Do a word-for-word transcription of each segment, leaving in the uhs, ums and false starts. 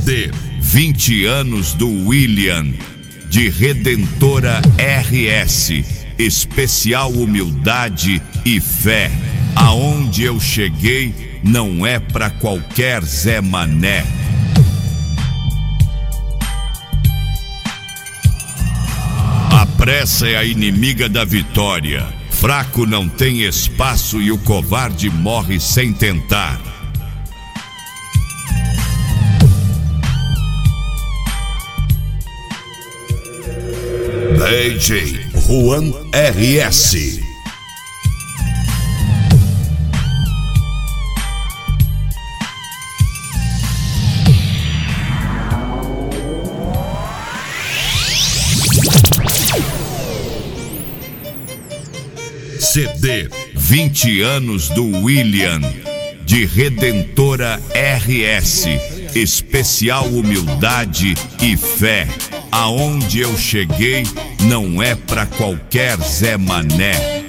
D vinte anos do William, de Redentora R S, especial humildade e fé. Aonde eu cheguei não é pra qualquer Zé Mané. A pressa é a inimiga da vitória. Fraco não tem espaço e o covarde morre sem tentar. D J Juan R S. C D vinte anos do William, de Redentora R S, especial humildade e fé. Aonde eu cheguei não é pra qualquer Zé Mané.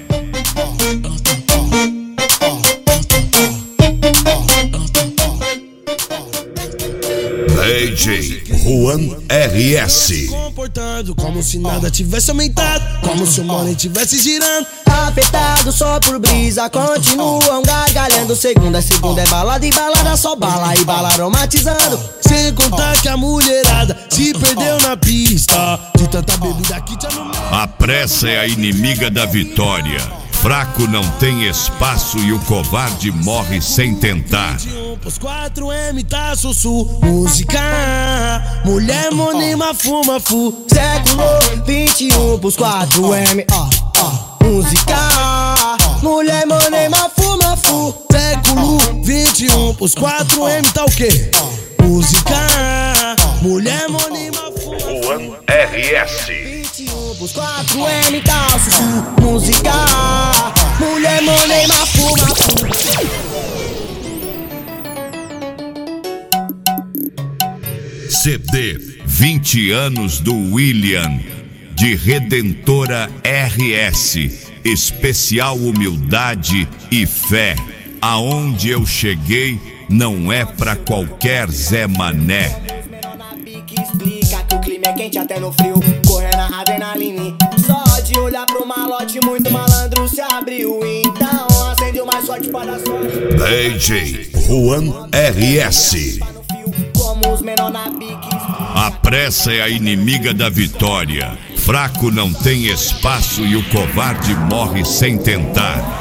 D J Juan R S. Comportando como se nada tivesse aumentado, como se o money tivesse girando. Afetado só por brisa, continuam gargalhando. Segunda, segunda é balada e balada só bala e bala aromatizando. Sem contar que a mulherada se perdeu na pista de tanta bebida que tinha no meio. A pressa é a inimiga da vitória. Fraco não tem espaço e o covarde morre sem tentar. Os quatro M tá sussu. Música, mulher, money, mafuma, fu. Século vinte e um pros quatro M, ó, ó. Música, mulher, money, mafuma, fu. Século vinte e um pros quatro M tá o quê? Música, mulher, money, mafuma, Juan R S. vinte e um pros quatro M tá sussu. Música, mulher, money, mafuma, fu. C D vinte anos do William, de Redentora R S, especial humildade e fé. Aonde eu cheguei não é pra qualquer Zé Mané. Explica que o clima é quente até no frio, correndo a adrenalina. Só de olhar pro malote, muito malandro se abriu. Então acende o mais forte para a sorte. D J Juan R S. Como os menor na pique. A pressa é a inimiga da vitória. Fraco não tem espaço e o covarde morre sem tentar.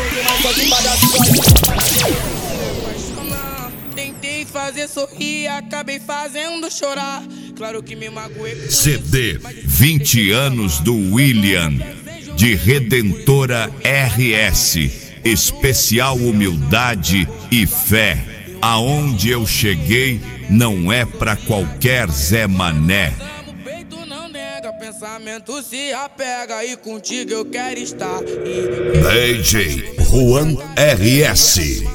Tentei fazer sorrir, acabei fazendo chorar. Claro que me magoei. C D vinte anos do William, de Redentora R S, especial humildade e fé. Aonde eu cheguei não é pra qualquer Zé Mané. Pensamento se apega e contigo eu quero estar. D J Juan R S.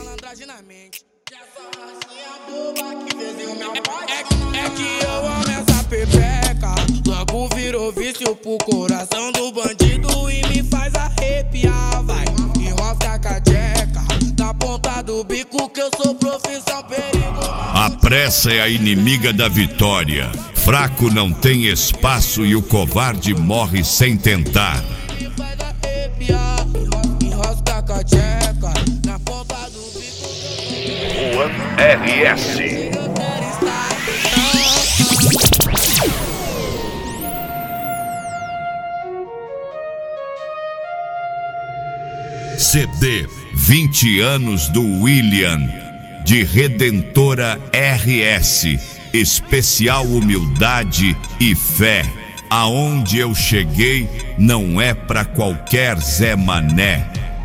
É que eu amo essa pepeca, logo virou vício pro coração do bandido e me faz arrepiar, vai. Enrosca a cacheca, na ponta do bico que eu sou profissão perigo. A pressa é a inimiga da vitória. Fraco não tem espaço e o covarde morre sem tentar. Juan R S. C D vinte anos do William, de Redentora R S, especial humildade e fé. Aonde eu cheguei não é pra qualquer Zé Mané.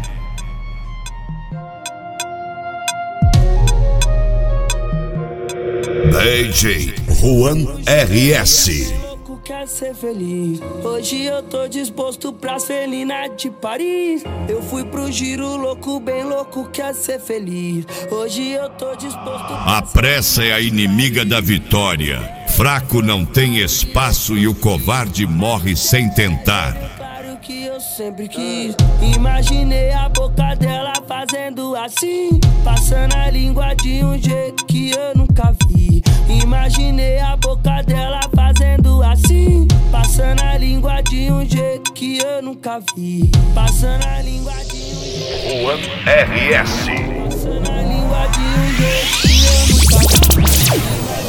D J Juan R S. Quer ser feliz. Hoje eu tô disposto pras felinas de Paris. Eu fui pro giro louco, bem louco, quer ser feliz. Hoje eu tô disposto. A pressa é a inimiga da vitória. Fraco não tem espaço e o covarde morre sem tentar. Claro que eu sempre quis. Imaginei a boca dela fazendo assim, passando a língua de um jeito que eu nunca vi. Imaginei a boca dela fazendo assim, passando a língua de um jeito que eu nunca vi. Passando a língua de um jeito. Juan R S. Passando a língua de um jeito que eu nunca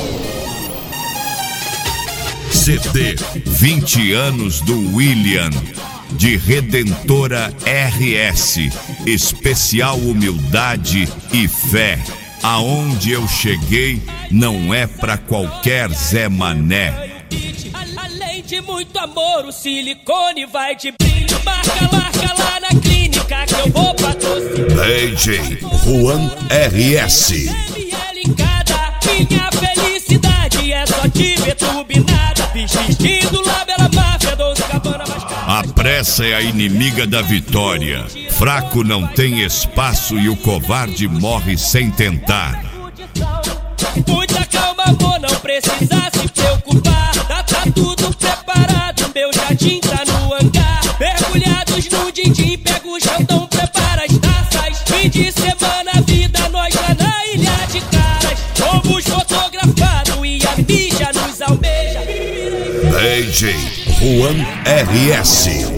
vi. C D vinte anos do William, de Redentora R S, especial humildade e fé. Aonde eu cheguei não é pra qualquer Zé Mané. Além de muito amor, o silicone vai de brilho. Marca, marca lá na clínica que eu vou patrocinar. D J Juan R S. M L em cada, minha felicidade é só te ver turbinada. Vestido lá pela máfia, doce cabana mais cara. A pressa é a inimiga da vitória. Fraco não tem espaço e o covarde morre sem tentar. Muita calma, amor, não precisa se preocupar. Tá, tá tudo preparado, meu jardim tá no hangar. Mergulhados no din-din, pega o jantão, prepara as taças. Fim de semana, vida, nós lá na Ilha de Caras. Fomos fotografados e a mídia nos almeja. D J Juan R S.